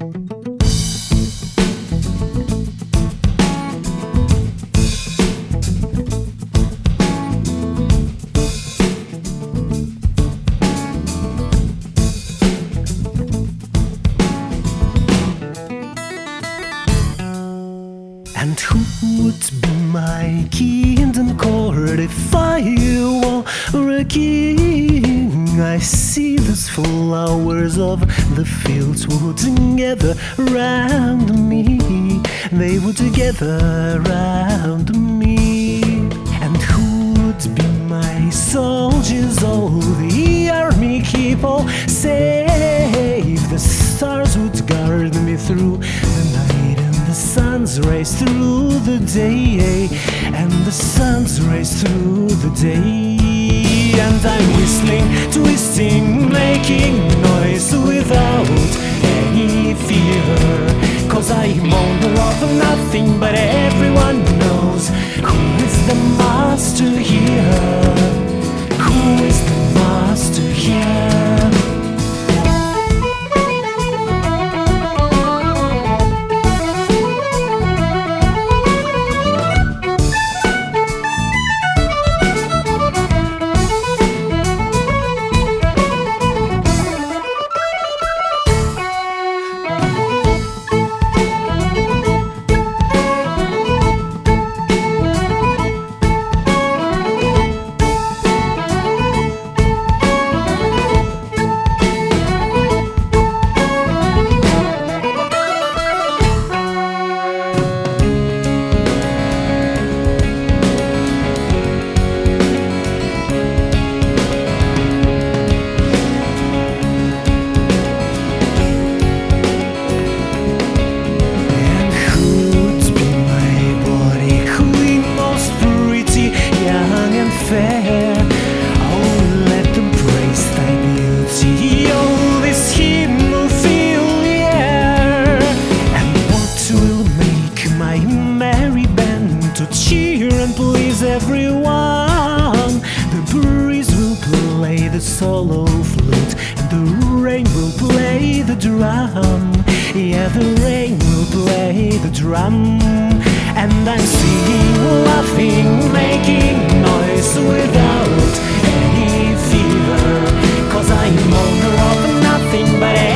And who would be my kingdom court if I were a king? I see those flowers of the fields would gather round me. They would gather round me. And who would be my soldiers? All the army keep all safe. The stars would guard me through the night, and the sun's rays through the day, and the sun's rays through the day. And I'm whistling, twisting, making noise without any fear, 'cause I'm owner of nothing, but everyone knows who is the master here. Who is the master here? Oh, let them praise thy beauty. Oh, this hymn will fill the air. And what will make my merry band to cheer and please everyone? The breeze will play the solo flute, and the rain will play the drum. Yeah, the rain will play the drum. And I'm singing, laughing, making noise without any fear, 'cause I'm owner of nothing but